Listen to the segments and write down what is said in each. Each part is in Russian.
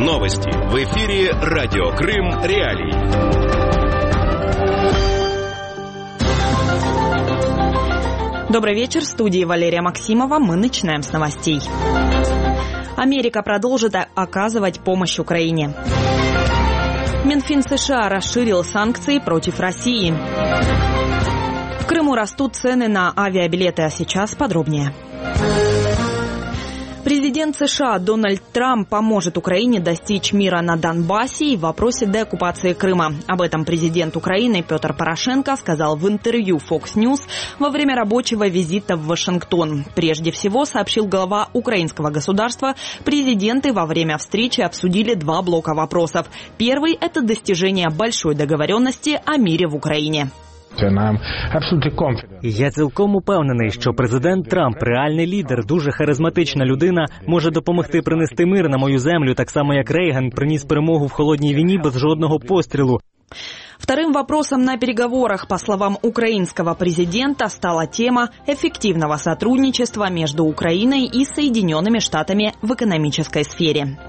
Новости в эфире Радио Крым Реалии. Добрый вечер. В студии Валерия Максимова. Мы начинаем с новостей. Америка продолжит оказывать помощь Украине. Минфин США расширил санкции против России. В Крыму растут цены на авиабилеты, а сейчас подробнее. Президент США Дональд Трамп поможет Украине достичь мира на Донбассе и в вопросе деоккупации Крыма. Об этом президент Украины Петр Порошенко сказал в интервью Fox News во время рабочего визита в Вашингтон. Прежде всего, сообщил глава украинского государства, президенты во время встречи обсудили два блока вопросов. Первый – это достижение большой договоренности о мире в Украине. Я цілком упевнений, що президент Трамп – реальний лідер, дуже харизматична людина, може допомогти принести мир на мою землю, так само як Рейган приніс перемогу в холодній війні без жодного пострілу. Вторым вопросом на переговорах, по словам украинского президента, стала тема эффективного сотрудничества между Украиной и Соединенными Штатами в экономической сфере.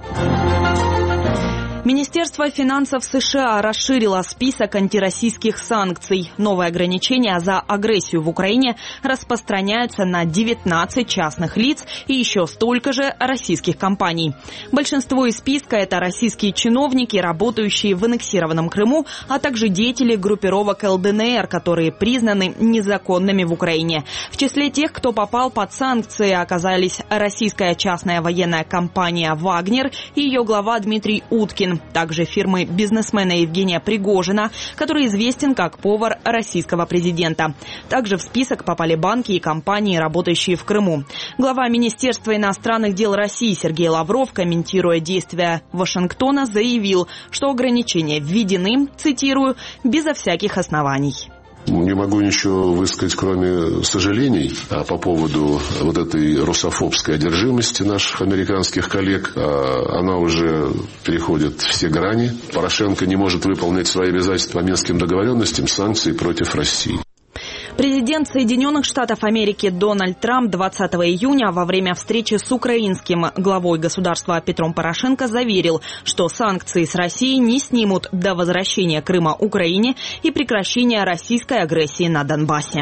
Министерство финансов США расширило список антироссийских санкций. Новые ограничения за агрессию в Украине распространяются на 19 частных лиц и еще столько же российских компаний. Большинство из списка – это российские чиновники, работающие в аннексированном Крыму, а также деятели группировок ЛДНР, которые признаны незаконными в Украине. В числе тех, кто попал под санкции, оказались российская частная военная компания «Вагнер» и ее глава Дмитрий Уткин. Также фирмы бизнесмена Евгения Пригожина, который известен как повар российского президента. Также в список попали банки и компании, работающие в Крыму. Глава Министерства иностранных дел России Сергей Лавров, комментируя действия Вашингтона, заявил, что ограничения введены, цитирую, безо всяких оснований. Не могу ничего высказать, кроме сожалений по поводу вот этой русофобской одержимости наших американских коллег. Она уже переходит все грани. Порошенко не может выполнять свои обязательства по Минским договоренностям, санкции против России. Президент Соединенных Штатов Америки Дональд Трамп 20 июня во время встречи с украинским главой государства Петром Порошенко заверил, что санкции с России не снимут до возвращения Крыма Украине и прекращения российской агрессии на Донбассе.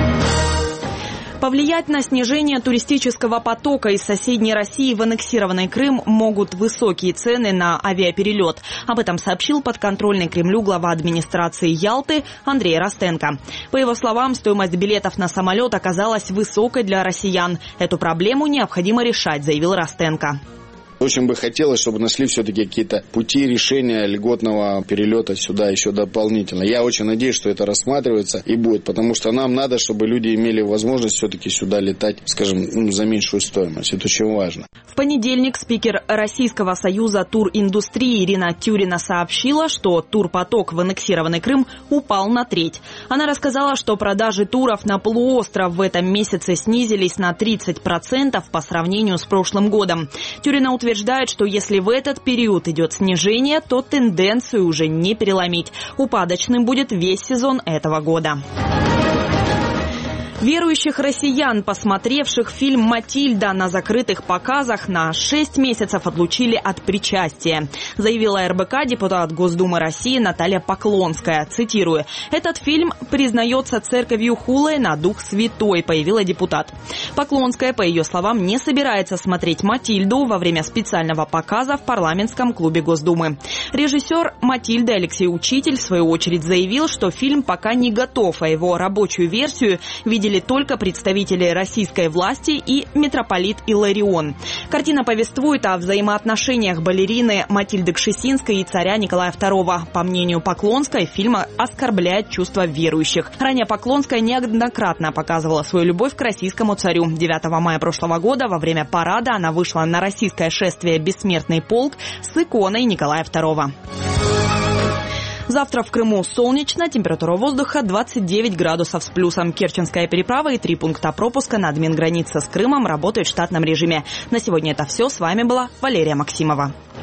Повлиять на снижение туристического потока из соседней России в аннексированный Крым могут высокие цены на авиаперелет. Об этом сообщил подконтрольный Кремлю глава администрации Ялты Андрей Ростенко. По его словам, стоимость билетов на самолет оказалась высокой для россиян. Эту проблему необходимо решать, заявил Ростенко. Очень бы хотелось, чтобы нашли все-таки какие-то пути решения льготного перелета сюда еще дополнительно. Я очень надеюсь, что это рассматривается и будет, потому что нам надо, чтобы люди имели возможность все-таки сюда летать, скажем, за меньшую стоимость. Это очень важно. В понедельник спикер Российского союза туриндустрии Ирина Тюрина сообщила, что турпоток в аннексированный Крым упал на треть. Она рассказала, что продажи туров на полуостров в этом месяце снизились на 30% по сравнению с прошлым годом. Тюрина утверждает, что если в этот период идет снижение, то тенденцию уже не переломить. Упадочным будет весь сезон этого года. Верующих россиян, посмотревших фильм «Матильда» на закрытых показах, на 6 месяцев отлучили от причастия, заявила РБК депутат Госдумы России Наталья Поклонская. Цитирую: «Этот фильм признается церковью хулой на Дух Святой», появила депутат. Поклонская, по ее словам, не собирается смотреть «Матильду» во время специального показа в парламентском клубе Госдумы. Режиссер «Матильды» Алексей Учитель, в свою очередь, заявил, что фильм пока не готов, а его рабочую версию видели только представители российской власти и митрополит Иларион. Картина повествует о взаимоотношениях балерины Матильды Кшесинской и царя Николая II. По мнению Поклонской, фильм оскорбляет чувства верующих. Ранее Поклонская неоднократно показывала свою любовь к российскому царю. 9 мая прошлого года во время парада она вышла на российское шествие «Бессмертный полк» с иконой Николая II. Завтра в Крыму солнечно, температура воздуха 29 градусов с плюсом. Керченская переправа и 3 пункта пропуска на админгранице с Крымом работают в штатном режиме. На сегодня это все. С вами была Валерия Максимова.